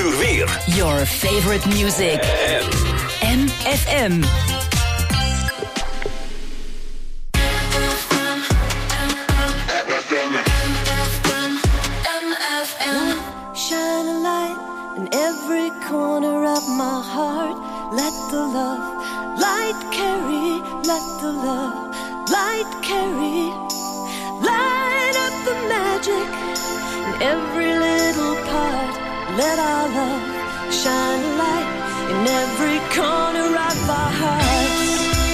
uur weer. Your favorite music. MFM. Shine a light in every corner of my heart. Let the love light carry. Let the love light carry. Light up the magic in every little part. Let our love shine a light in every corner of our hearts.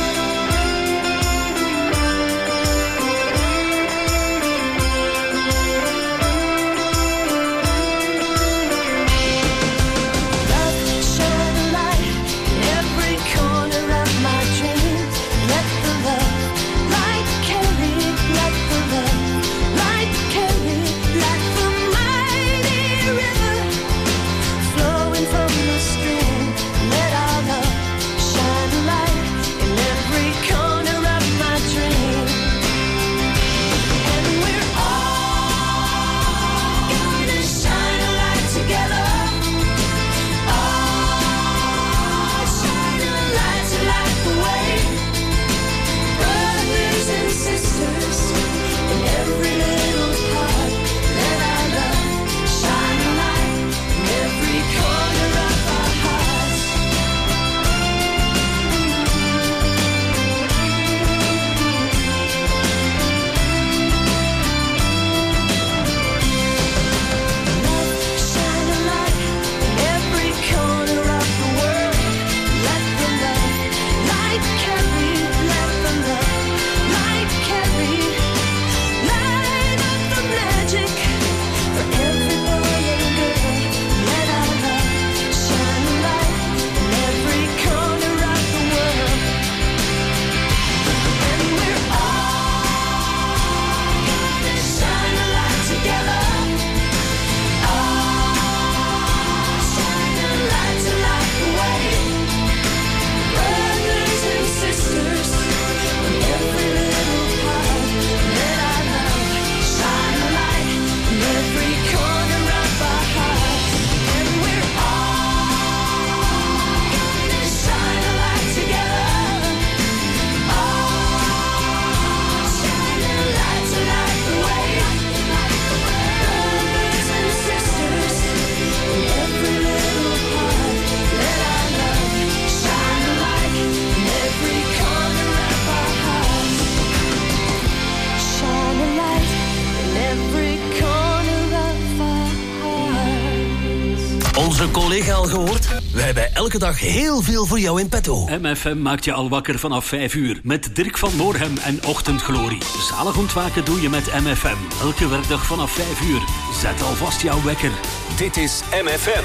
Onze collega al gehoord? We hebben elke dag heel veel voor jou in petto. MFM maakt je al wakker vanaf 5 uur. Met Dirk van Moorhem en Ochtendglorie. Zalig ontwaken doe je met MFM. Elke werkdag vanaf 5 uur. Zet alvast jouw wekker. Dit is MFM.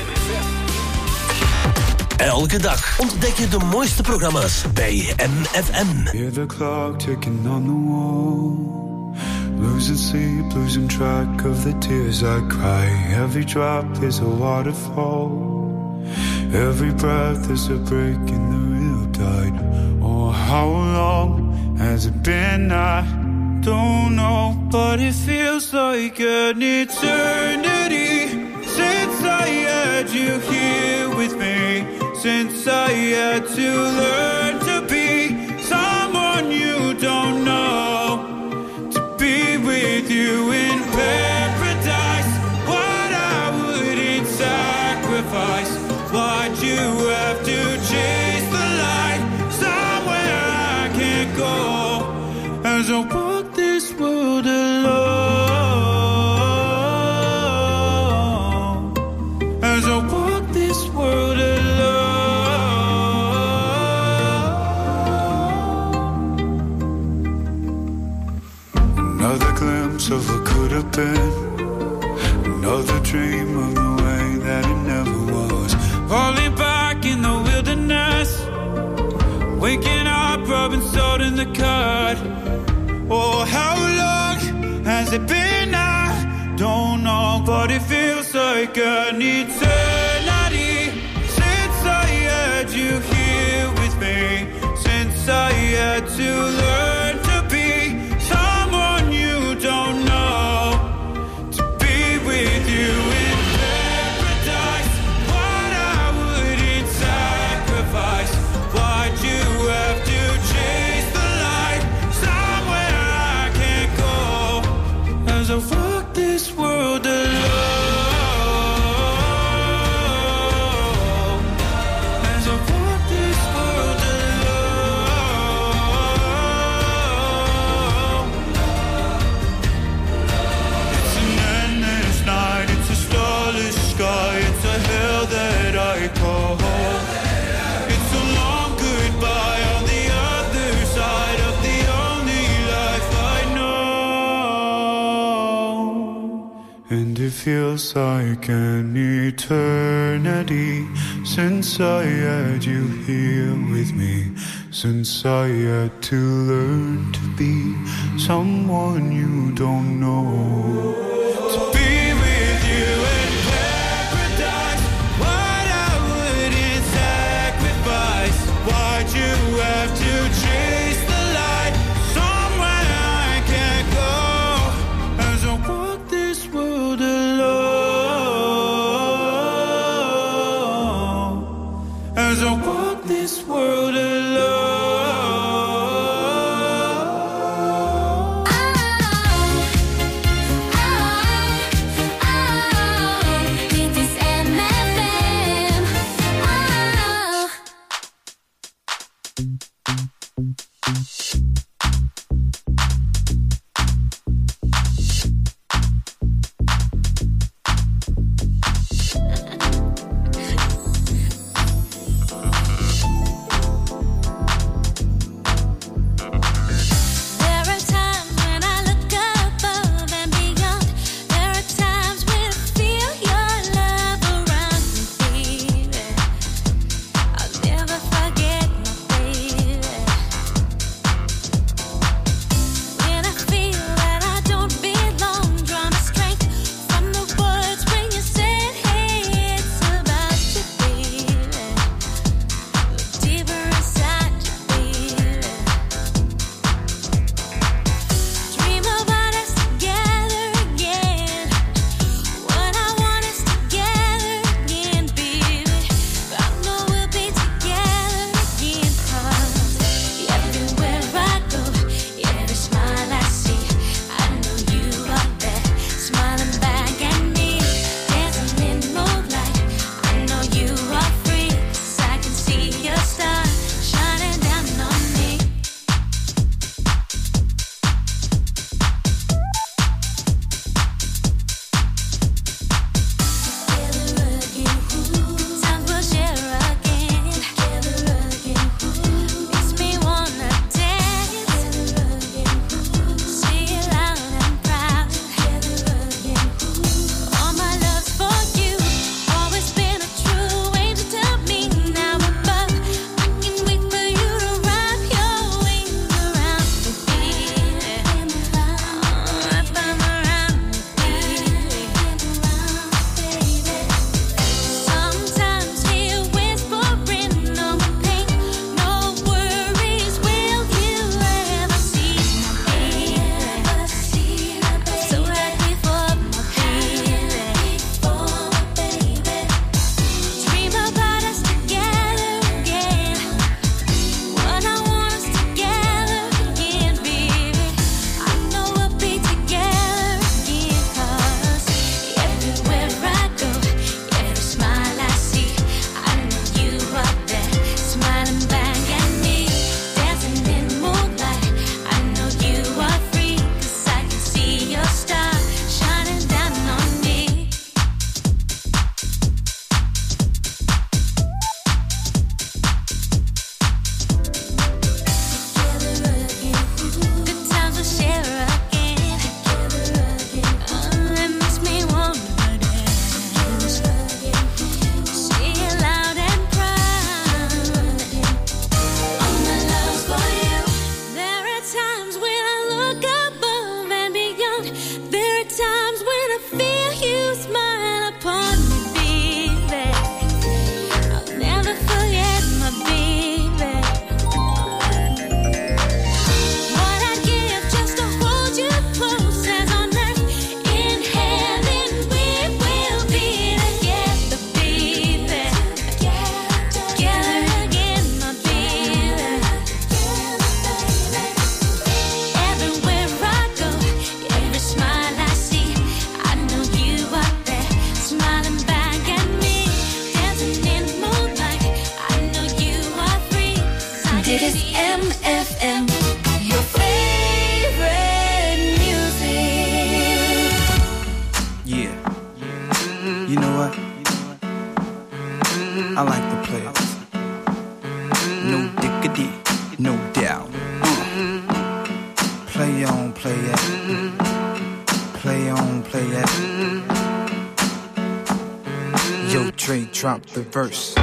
Elke dag ontdek je de mooiste programma's bij MFM. Hear the clock ticking on the wall. Losing sleep, losing track of the tears I cry. Every drop is a waterfall. Every breath is a break in the real tide. Oh, how long has it been? I don't know, but it feels like an eternity since I had you here with me. Since I had to learn to be someone you don't know. Be with you in paradise. What I wouldn't sacrifice. Why'd you have to chase the light somewhere I can't go? As I walk this world alone. As I walk this world alone. Another glimpse of what could have been. Another dream of the way that it never was. Falling back in the wilderness. Waking up, rubbing salt in the cut. Oh, how long has it been? I don't know, but it feels like an eternity since I had you here with me. Since I had to learn to be someone you don't know. To be with you in paradise. I walk this world alone. As I walk this world alone. It's an endless night, it's a starless sky, it's a hell that I call home. It's a long goodbye on the other side of the only life I know. And it feels like an eternity since I had you here with me, since I had to learn to be someone you don't know. To be with you in paradise, what I wouldn't sacrifice. Why'd you have to chase the light somewhere I can't go? As I walk this world alone. As I walk this world alone. Dit is MFM. There are times when I look above and beyond. There are times when I feel your love around me, baby. I'll never forget my baby. When I feel that I don't belong, draw my strength from the words when you said, hey, it's about you, baby. Look deeper inside you, baby. Dream about us together again. What I want is together again, baby. I know we'll be together again, 'cause everywhere I go, every smile I see, I know you are there, smiling back at me, dancing in moonlight. I know you are free, 'cause I can see your star shining down on me. Times we'll share again. Makes me wanna dance. See it loud and proud. All my love's for you. Always been a true angel to me. Now above, I can't wait for you to wrap your wings around me, baby. Wrap them around me, baby. Sometimes hear whispering, no pain, no worries. Will you ever see my baby? So happy for my baby. Dream about us together again. What I want is together again, baby. I know we'll be together again, 'cause everywhere I go, every smile I see, I know you are there, smiling back at me, dancing in moonlight. I know you are free, 'cause I can see your star shining down on me. Good times we'll share again. It makes me wanna dance. See it loud and proud. All my love's for you. There are times when I look above and beyond. There are times when I feel you smile upon me, baby. I'll never forget my baby. What I'd give just to hold you close as on earth. In heaven we will be together, baby. Together again, my baby. Everywhere I go, every smile I like the players. No diggity, no doubt. Play on, play it. Play on, play it. Yo, Dre, drop the verse.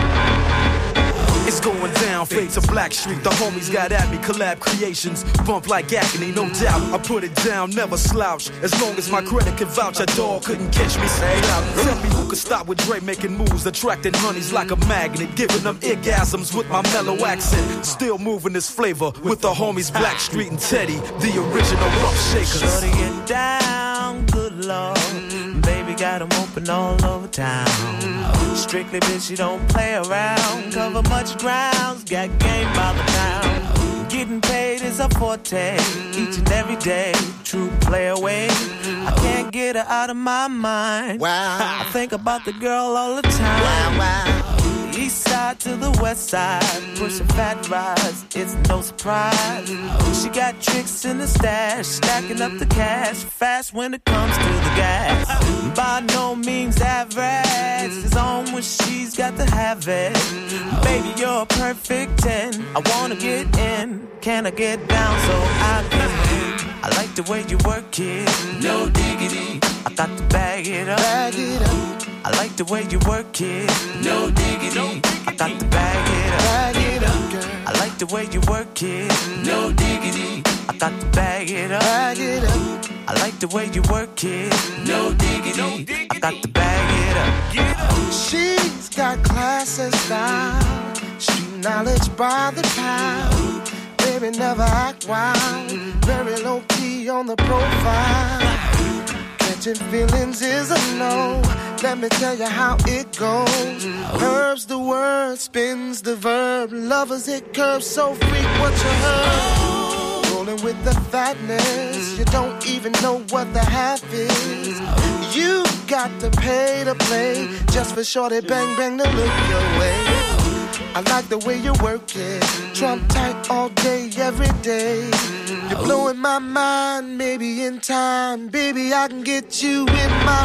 It's going down, fade to Black Street. The homies got at me, collab creations. Bump like agony, no doubt. I put it down, never slouch. As long as my credit can vouch, a dog couldn't catch me. Say out. Tell me who could stop with Dre making moves, attracting honeys like a magnet, giving them orgasms with my mellow accent. Still moving this flavor with the homies Black Street and Teddy, the original rough shakers. Shorty get down, good lord. Baby got them open all over town. Strictly bitch, you don't play around. Cover much grounds, got game by the pound. Getting paid is a forte, each and every day. True play away. I can't get her out of my mind. Wow. I think about the girl all the time. Wow, wow. East side to the west side, pushing fat rides, it's no surprise. She got tricks in the stash, stacking up the cash, fast when it comes to the gas. By no means average, it's on when she's got to have it. Baby, you're a perfect 10, I wanna get in, can I get down so I can win? I like the way you work it, no diggity, I got to bag it up. Bag it up. I like the way you work it, no diggity, I got to bag it up. Bag it up, girl. I like the way you work it, no diggity, I got to bag it up. Bag it up. I like the way you work it, no diggity, I got to bag it up. She's got class and style, street knowledge by the pound. Baby never act wild, very low key on the profile. Catching feelings is a no. Let me tell you how it goes. Herbs the word, spins the verb. Lovers hit curves, so freak what you heard. Rolling with the fatness, you don't even know what the half is. You got to pay to play, just for shorty bang bang to look your way. I like the way you work it, trump tight all day, every day. You're blowing my mind, maybe in time, baby, I can get you in my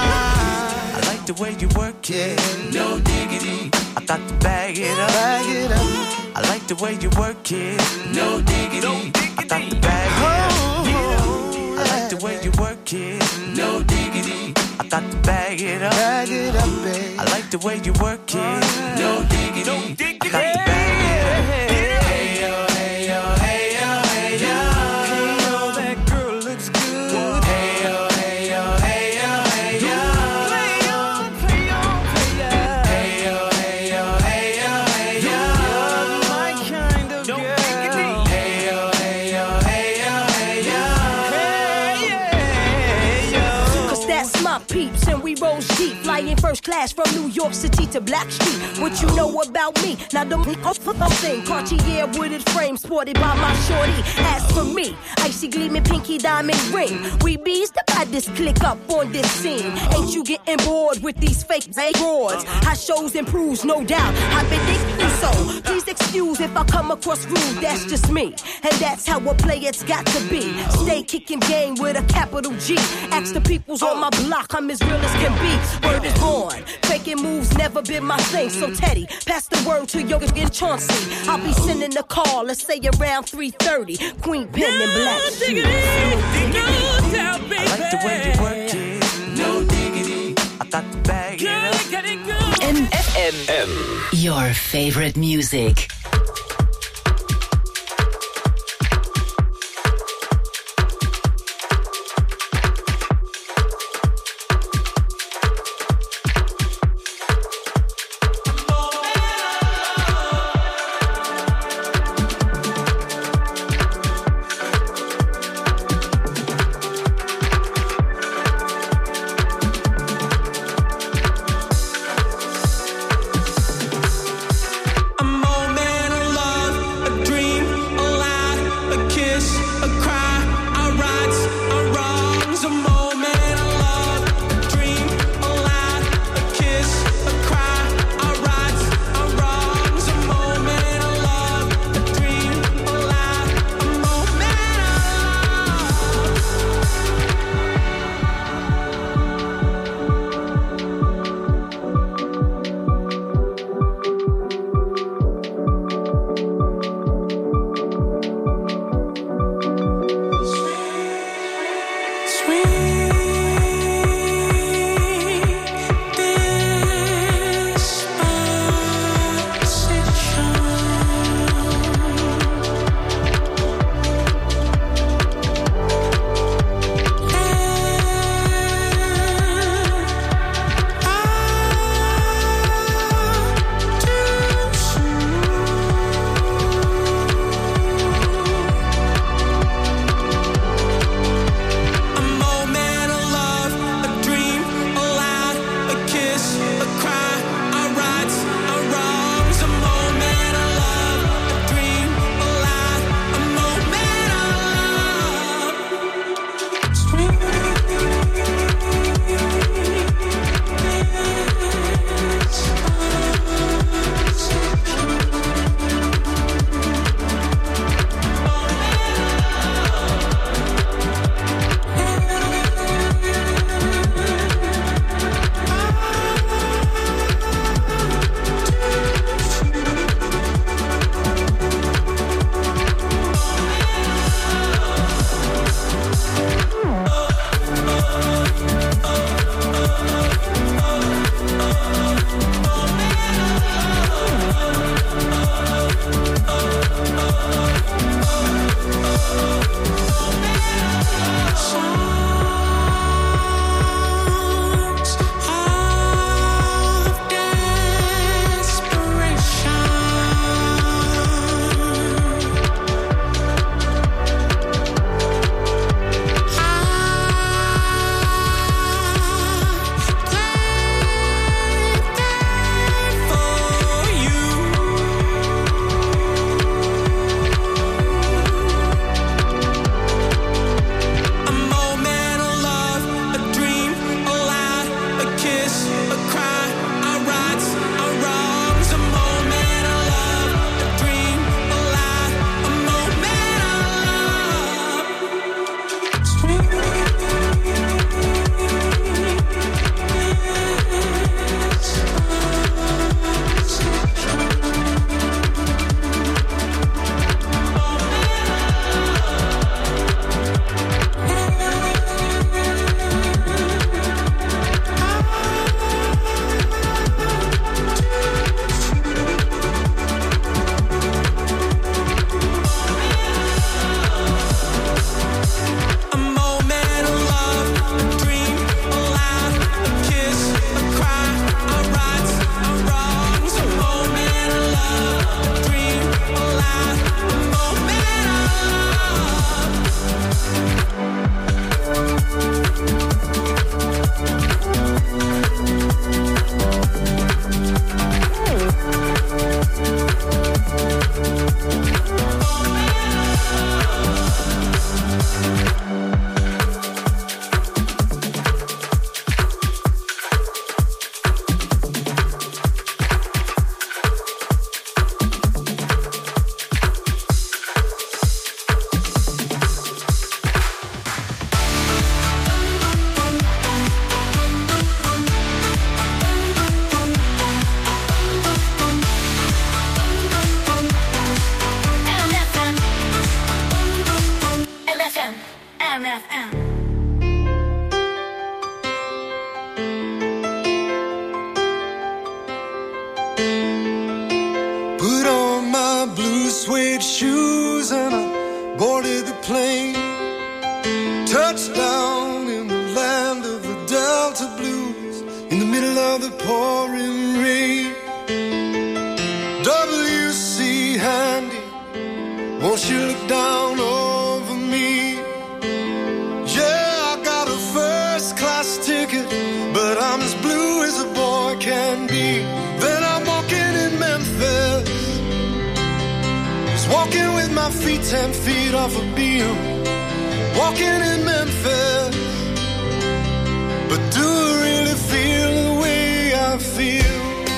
ride. I like the way you work it, no diggity, I got to bag it up. Bag it up. I like the way you work it, no diggity, I got to bag it up. I like the way you work it, no diggity, I got to bag it up. Bag it up, babe. I like the way you work it, no diggity, I got to bag it up. Hey yo, hey yo, hey yo, hey yo. Hey yo, that girl looks good. Hey yo, hey yo, hey yo, hey yo. Play on, play on, play on. Hey yo, hey yo, hey yo, hey yo. You're my kind of girl. Hey yo, hey yo, hey yo, hey yo. Hey yo. Cause that's my peeps and we rose deep, flying first class from New York City to Black Street. What you know about me? Now the thing, Cartier wooded frame sported by my shorty. As for me, icy gleaming pinky diamond ring. We bees the baddest click up on this scene. Ain't you getting bored with these fake broads? High shows improves, no doubt. I've been thinking so. Please excuse if I come across rude. That's just me, and that's how a player's got to be. Stay kicking game with a capital G. Ask the peoples on my block, I'm as real as can be. Word is born. Faking moves never been my thing. So Teddy, pass the word to your in Chauncey. I'll be sending a call, let's say around 3:30. Queen Pen and Black Shoes. I like the way you work it, no diggity, I got to bag it up. MFM. Your favorite music. A moment suede shoes and I boarded the plane. Touchdown in the land of the Delta Blues, in the middle of the pouring rain. W.C. Handy, won't you look down over me? Yeah, I got a first class ticket, but I'm as blue as a boy can be. Then I'm walking in Memphis, just walking with my feet 10 feet off a beam. Walking in Memphis, but do I really feel the way I feel?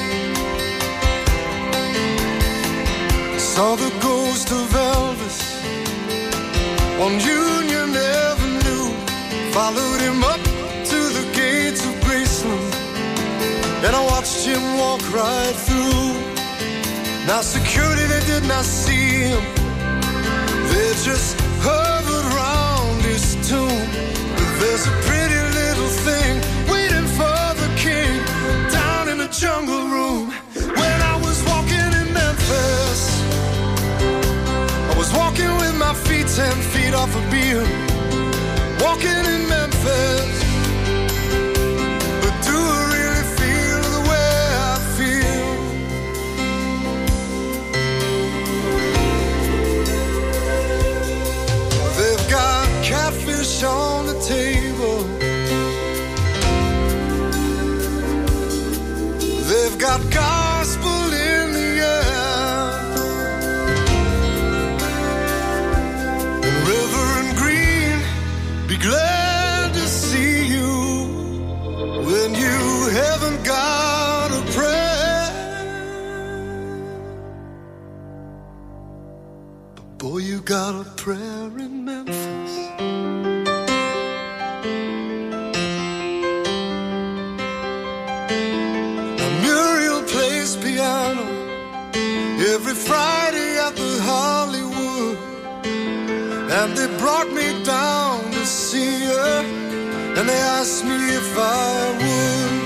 Saw the ghost of Elvis on Union Avenue, followed him up to the gates of Graceland, and I watched him walk right through. Now security, they did not see him, they just hovered round his tomb. But There's a pretty little thing waiting for the king down in the jungle room. When I was walking in Memphis, I was walking with my feet 10 feet off a beam. Walking in Memphis, but do I really feel the way I feel? They've got catfish on the table. They've got gospel in the air. And Reverend Green, be glad to see you when you haven't got a prayer. But boy, you got a prayer in Memphis. Piano every Friday at the Hollywood, and they brought me down to see her, and they asked me if I would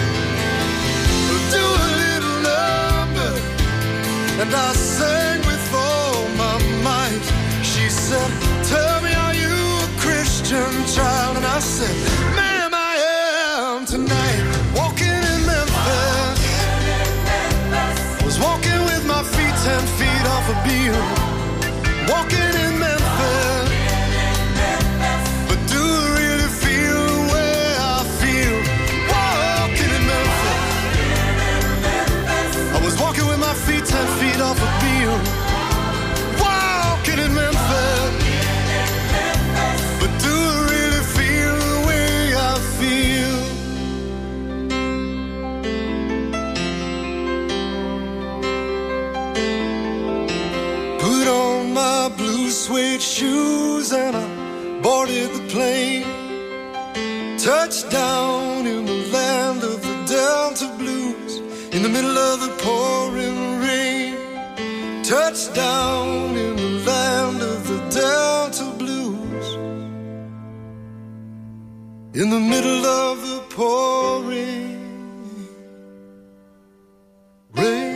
do a little number, and I sang with all my might. She said, tell me, are you a Christian child? And I said, ma'am, I am tonight. Walking in Memphis, walking with my feet 10 feet off a beam. Walking in Memphis, but do I really feel the way I feel? Walking in Memphis, I was walking with my feet 10 feet off a beam. Walking in Memphis, but do I really feel the way I feel? Put on my blue suede shoes and I boarded the plane. Touched down in the land of the Delta Blues, in the middle of the pouring rain. Touched down in the land of the Delta Blues, in the middle of the pouring rain.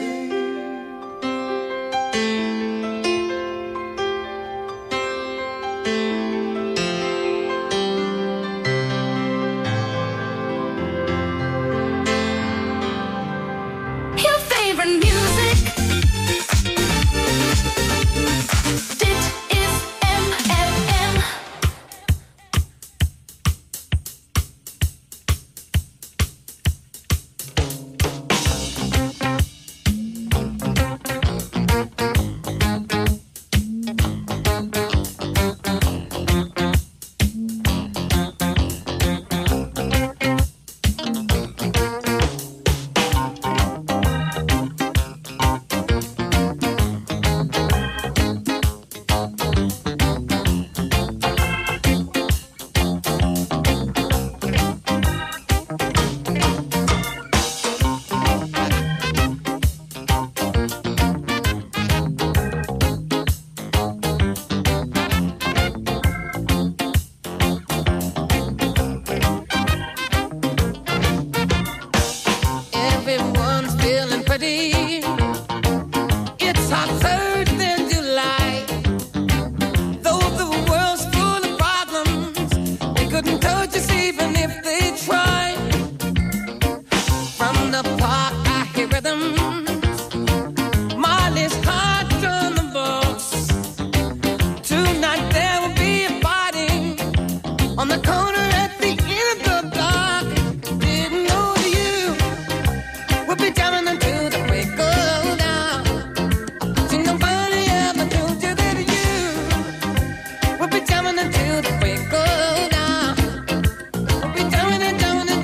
We'll be jamming until the break of dawn. We'll be jamming and jamming.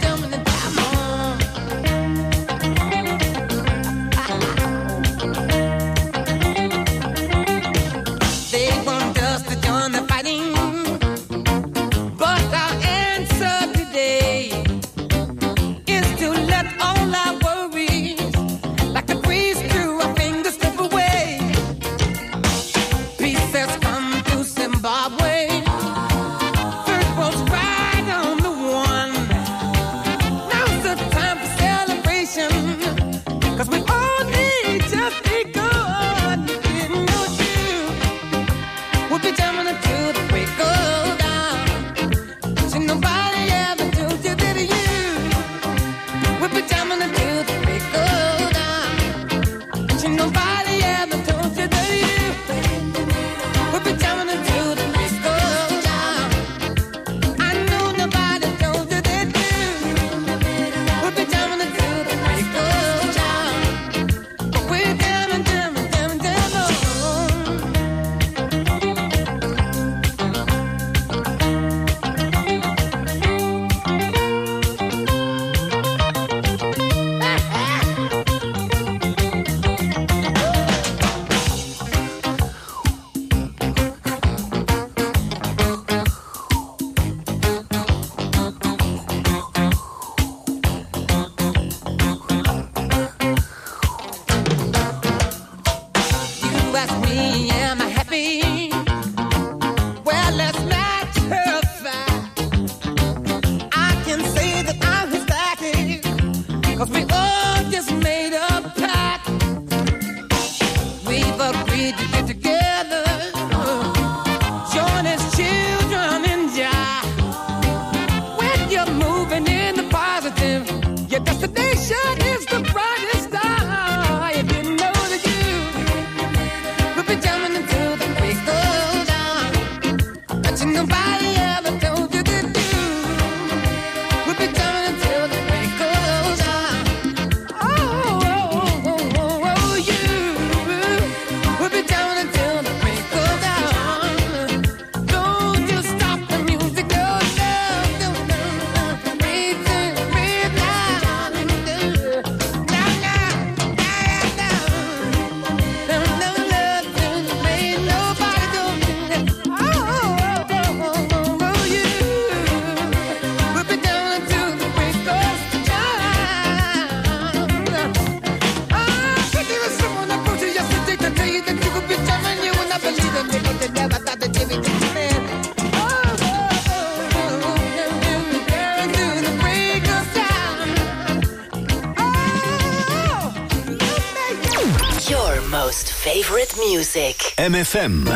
most favorite music. MFM.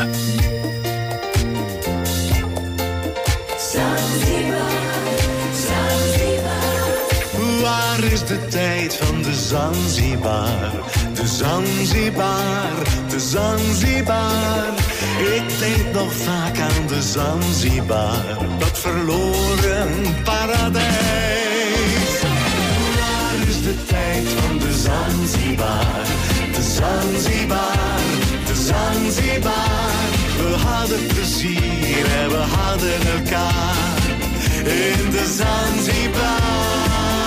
Waar is de tijd van de Zanzibar? De Zanzibar, de Zanzibar. Ik denk nog vaak aan de Zanzibar, dat verloren paradijs. Waar is de tijd van de Zanzibar? De Zanzibar, de Zanzibar. We hadden plezier en we hadden elkaar in de Zanzibar.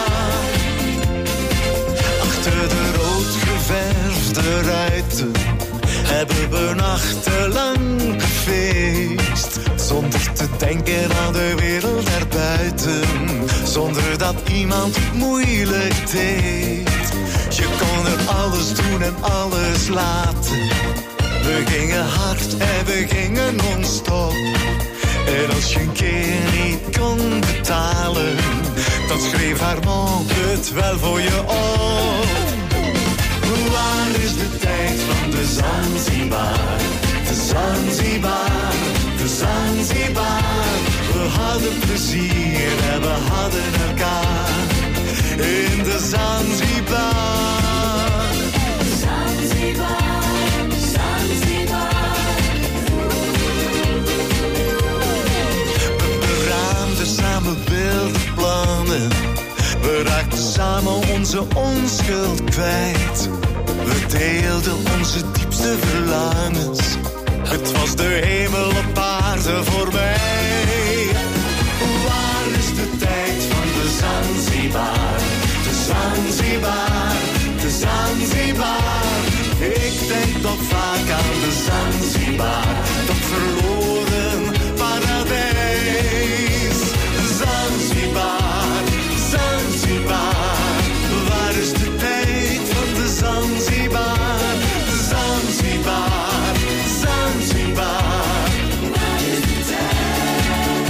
Achter de rood geverfde ruiten hebben we nachtenlang gefeest. Zonder te denken aan de wereld erbuiten, zonder dat iemand het moeilijk deed. Je kon er alles doen en alles laten. We gingen hard en we gingen non-stop. En als je een keer niet kon betalen, dan schreef haar man het wel voor je op. Waar is de tijd van de Zanzibar? De Zanzibar, de Zanzibar. We hadden plezier en we hadden elkaar in de Zanzibar. Zanzibar, Zanzibar. We beraamden samen wilde plannen. We raakten samen onze onschuld kwijt. We deelden onze diepste verlangens. Het was de hemel op aarde voor mij. Waar is de tijd van de Zanzibar? De Zanzibar, de Zanzibar. Ik denk nog vaak aan de Zanzibar, dat verloren paradijs. Zanzibar, Zanzibar. Waar is de tijd van de Zanzibar? Zanzibar, Zanzibar. Waar is de tijd?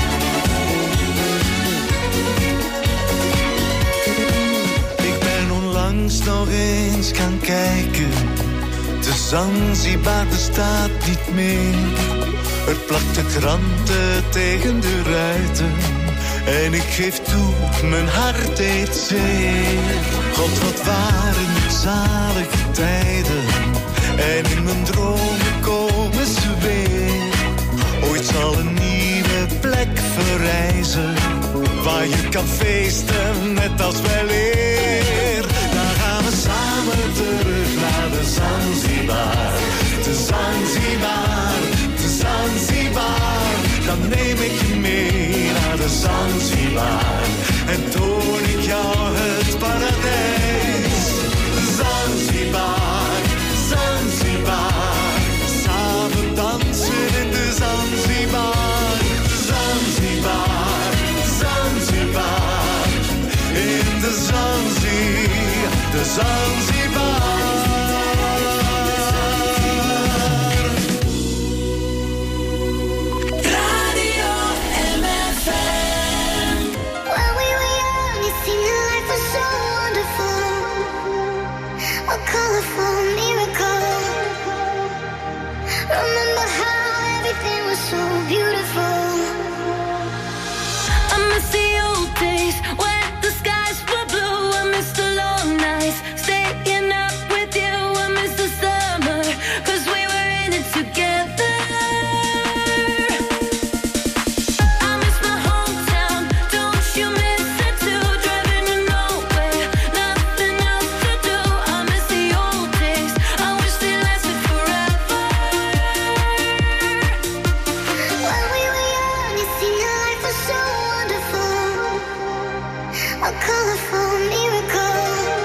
Ik ben onlangs nog eens gaan kijken. De Zanzibar bestaat niet meer. Er plakten kranten tegen de ruiten. En ik geef toe, mijn hart deed zeer. God, wat waren het zalige tijden. En in mijn dromen komen ze weer. Ooit zal een nieuwe plek verrijzen, waar je kan feesten, net als weleer. Dan gaan we samen terug naar de Zanzibar. De Zanzibar, de Zanzibar. Dan neem ik je mee naar de Zanzibar en toon ik jou het paradijs. Zanzibar, Zanzibar. Samen dansen in de Zanzibar. Zanzibar, Zanzibar. In de Zanzibar, de Zanzibar. Remember how everything was so beautiful. I miss the old days when the skies were blue. I miss the long nights staying up with you. I miss the summer, 'cause we were in it together. I miss my hometown, don't you miss it too? Driving to nowhere, nothing else to do. I miss the old days, I wish they lasted forever. When we were young, it seemed life was so wonderful. A colorful miracle.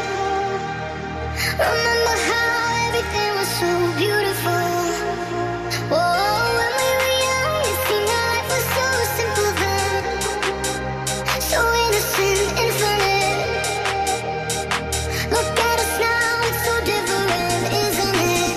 Remember how everything was so beautiful. Oh, when we were young, it seemed life was so simple then. So innocent, infinite. Look at us now, it's so different, isn't it?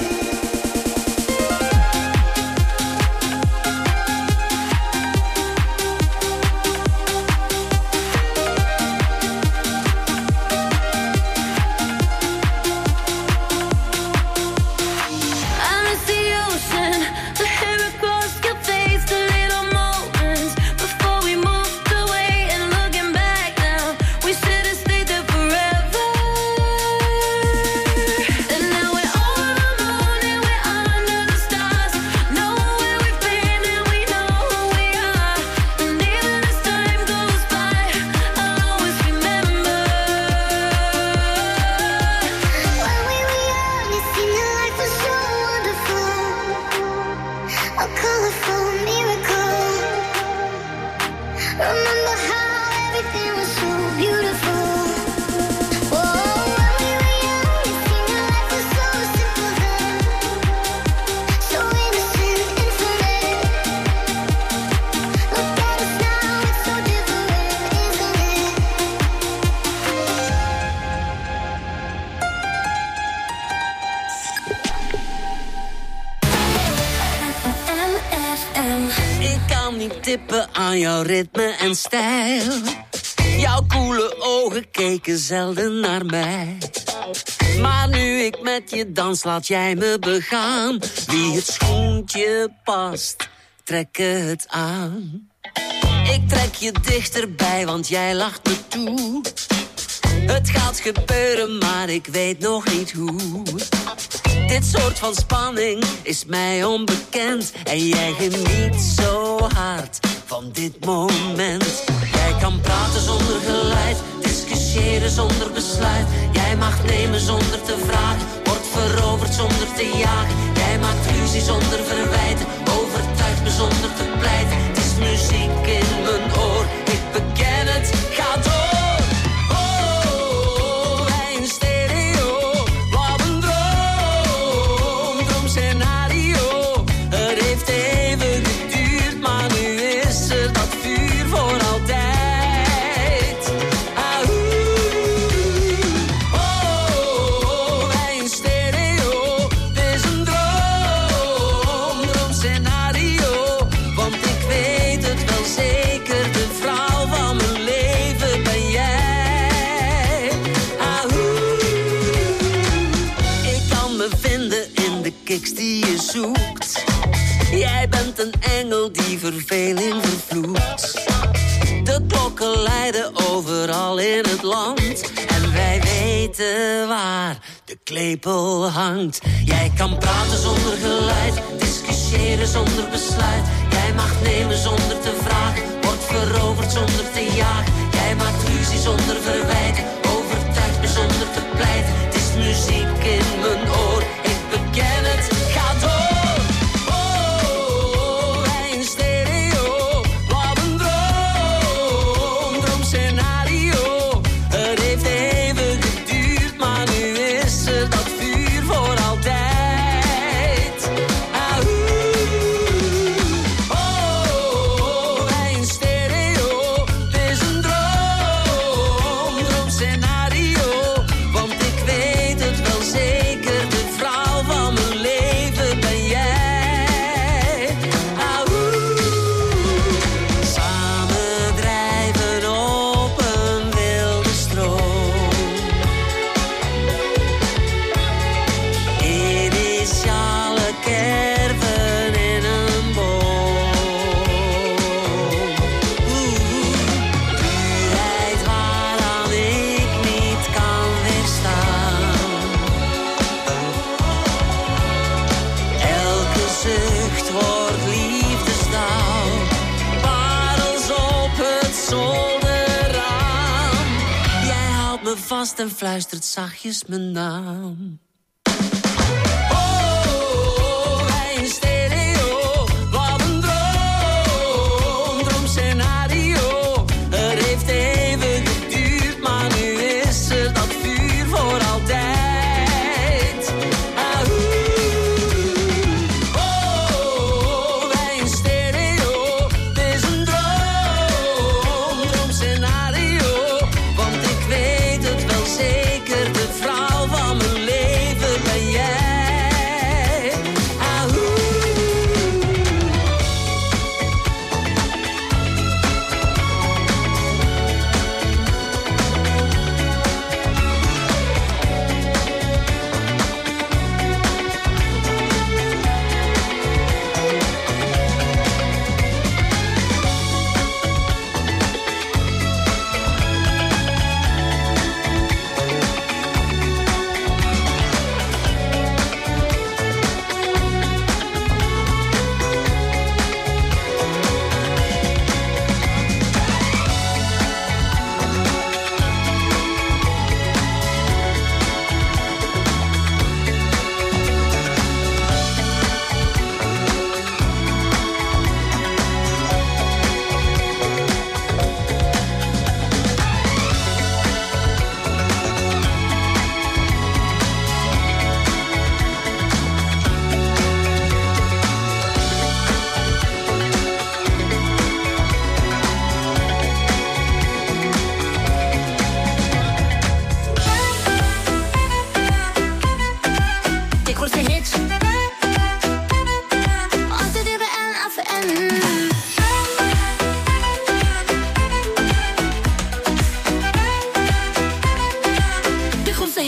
tippen aan jouw ritme en stijl. Jouw koele ogen keken zelden naar mij. Maar nu ik met je dans, laat jij me begaan. Wie het schoentje past, trek het aan. Ik trek je dichterbij, want jij lacht me toe. Het gaat gebeuren, maar ik weet nog niet hoe. Dit soort van spanning is mij onbekend. En jij geniet zo hard van dit moment. Jij kan praten zonder geluid, discussiëren zonder besluit. Jij mag nemen zonder te vragen, wordt veroverd zonder te jagen. Jij maakt ruzie zonder verwijten, overtuigt me zonder te pleiten. Het is muziek in mijn oor, ik beken het, ga door. Kiks die je zoekt. Jij bent een engel die verveling vervloekt. De klokken luiden overal in het land. En wij weten waar de klepel hangt. Jij kan praten zonder geluid, discussiëren zonder besluit. Jij mag nemen zonder te vragen, wordt veroverd zonder te jagen. Jij maakt ruzie zonder verwijten, overtuigt me zonder te pleiten. Het is muziek in mijn oor, ik beken het, ga door. Oh, wij in stereo, wat een droom, droomscenario. Het heeft even geduurd, maar nu is er dat vuur voor altijd. Oh, wij in stereo, het is een droom, droomscenario. Want ik weet het wel zeker, de vrouw van mijn leven ben jij. Samen drijven op een wilde stroom. Initiale kerven in een boom. Duurheid waaraan ik niet kan weerstaan. Elke zucht wordt liefdestaal. Parels op het zolderraam. Jij houdt me vast en fluistert zachtjes mijn naam. Oh, wij in stereo, wat een droom, droomscenario. Het heeft even geduurd, maar nu is er dat vuur voor altijd. Oh, wij in stereo, het is een droom, droomscenario. Want ik weet het wel zeker, de vrouw van mijn leven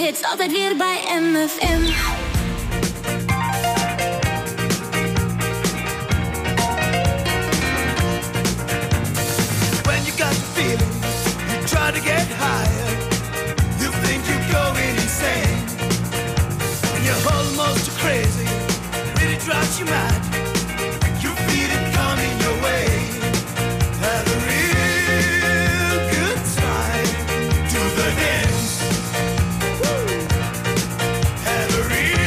hits, altijd weer bij MFM. When you got the feeling, you try to get higher. You think you're going insane. And you're almost crazy, really drives you mad. You feel it coming your way. Have a real good time to the dance. Have a real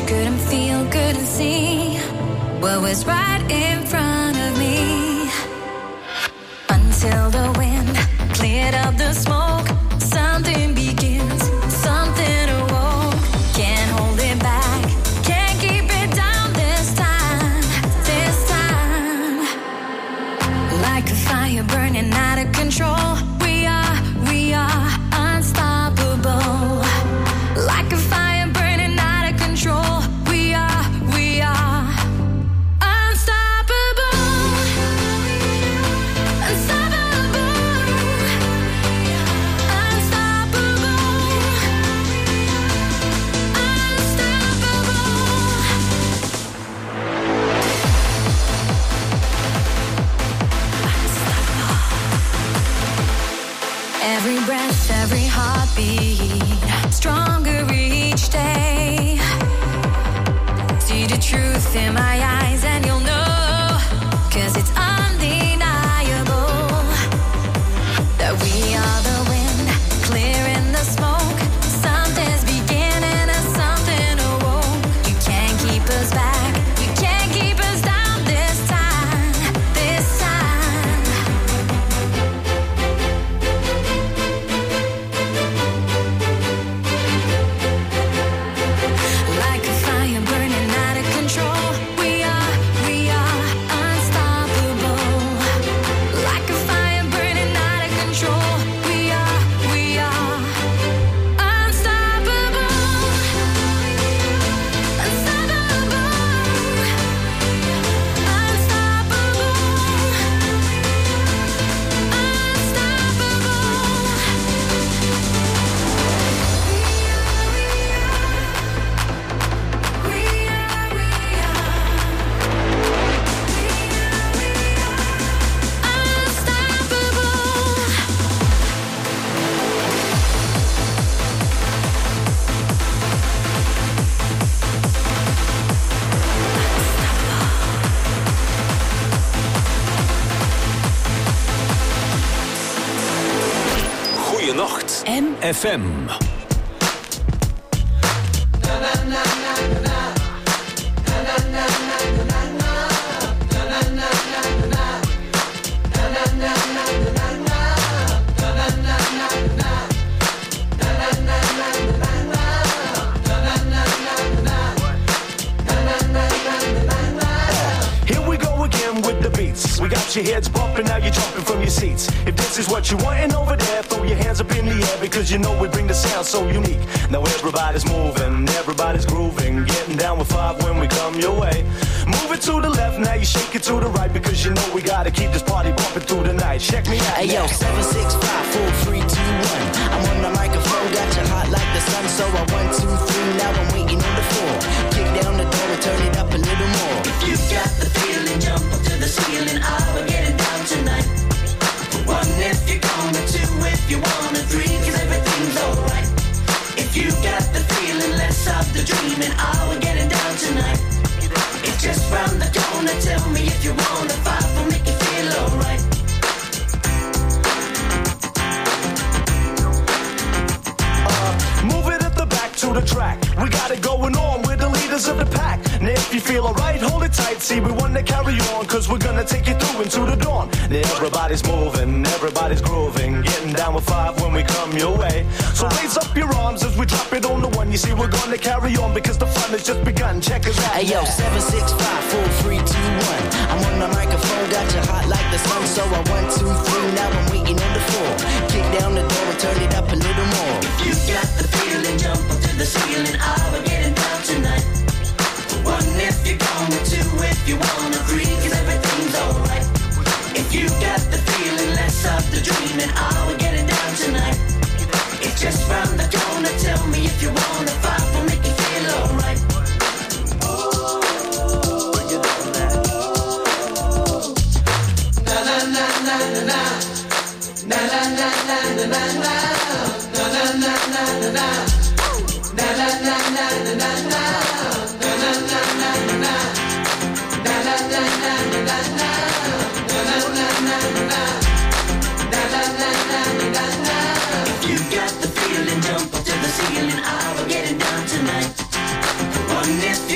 couldn't feel, couldn't see what was right in front of me. Until the wind cleared up the smoke, something begins, something awoke. Can't hold it back, can't keep it down this time, this time. Like a fire burning out of control, we are unstoppable. Like a fire burning out of control, we are unstoppable. Unstoppable. Unstoppable. Every breath, every heartbeat, stronger each day. See the truth in my eyes and you'll know, 'cause it's undeniable that we are the wind, clearing the smoke. Something's beginning and something awoke. You can't keep us back, you can't keep us down this time, this time. Like a fire burning out of control, we are unstoppable. Like a fire burning out of control, we are unstoppable. Unstoppable. Goeienacht, MFM. Here we go again with the beats. We got your heads bumping, now you're jumping from your seats. If this is what you wantin' over there, throw your hands up in the air, because you know we bring the sound so unique. Now everybody's moving, everybody's grooving, getting down with 5 when we come your way. Move it to the left, now you shake it to the right, because you know we gotta keep this party bumping through the night. Check me out. Hey yo, 7, 6, 5, 4, 3, 2, 1. I'm on the microphone, got you hot like the sun. So I 1, 2, 3, now I'm waiting on the 4. Kick down the door and turn it up a little more. If you got the feeling, jump up to the ceiling. Oh, we're getting down tonight. 1 if you're gonna, 2 if you wanna, 3 'cause everything's alright. If you got the feeling, let's stop the dreaming. Oh, we're getting down tonight. It's just round the corner. Tell me if you wanna. 5 will make you feel alright. Move it at the back to the track. We got it going on, we're the leaders of the pack. Now if you feel alright, hold it tight. See, we wanna carry on, 'cause we're gonna take you through into the dawn. Now everybody's moving, everybody's grooving, getting down with 5 when we come your way. So raise up your arms as we drop it on the one. You see, we're gonna carry on, because the fun has just begun. Check us out. Hey yo, 7, 6, 5, 4, 3, 2, 1. I'm on the microphone, got you hot like the sun. So I 1, 2, 3, now I'm waiting on the 4. Kick down the door and turn it up a little more. If you got the feeling, jump up to the ceiling. Oh, we're getting down tonight. 1 if you're gonna, 2 if you wanna, 3 'cause everything's alright. If you got the feeling, let's stop the dreaming. Oh, we're getting down tonight. It's just round the corner. Tell me if you wanna. 5 will make you feel alright. Na na na na na na. Na na na na na na na. Na na na na na na. Na na na na na na na. Na na na na na na. Na na na na na na na. Na na na na na na. Na na na na na na. If you got the feeling, jump up to the ceiling. Oh, we're getting down tonight. 1 if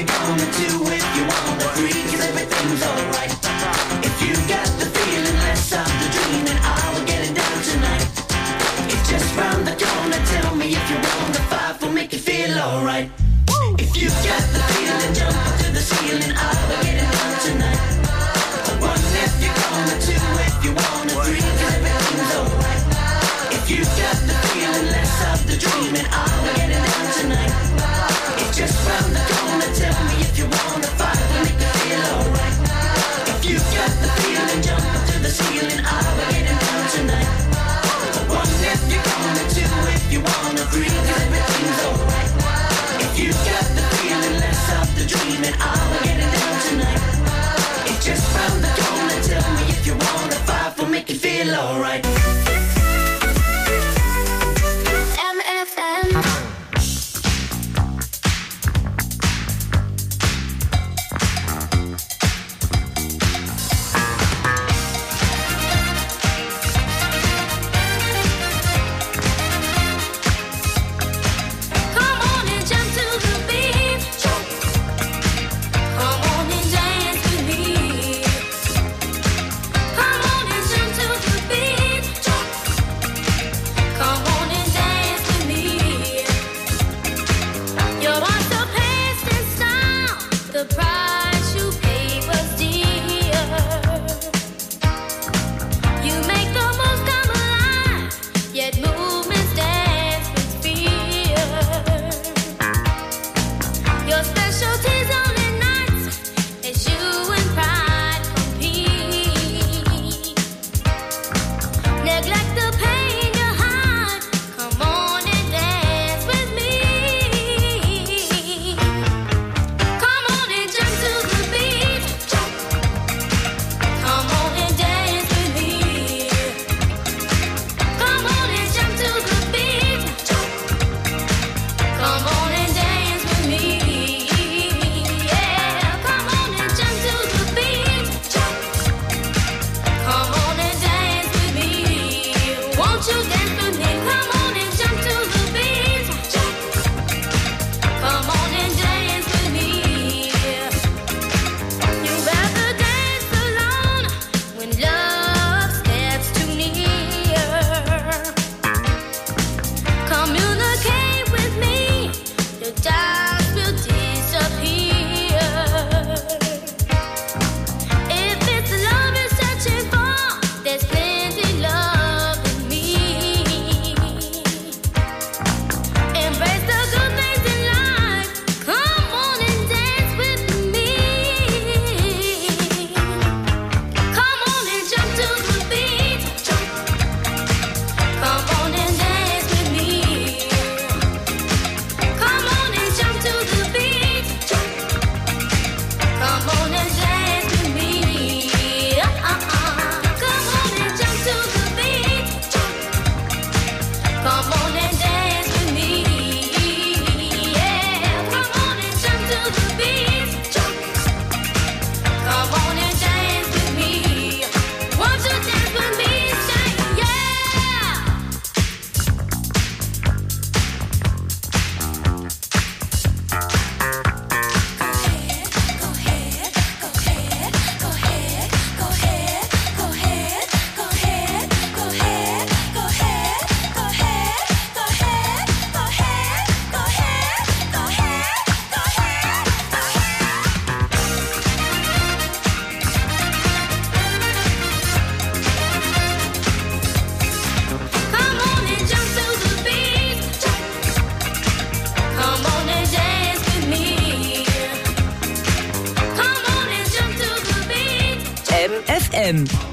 alright. If you got the feeling, jump up to the ceiling. I will get it done tonight. One if you're gonna, two if you wanna, three 'cause everything's alright. If you got the feeling, let's have the dreaming. I will get it done tonight. It's just round the corner. Tell me if you wanna fight, we'll make you feel alright. If you got the feeling, jump up to the ceiling. I will get it done tonight. One if you're gonna, two if you wanna, three 'cause everything's alright. If you got the feeling, let's have the dreaming. I will get it done tonight. It's just round the corner. Tell me if you wanna fight, we'll make you feel alright. MFM.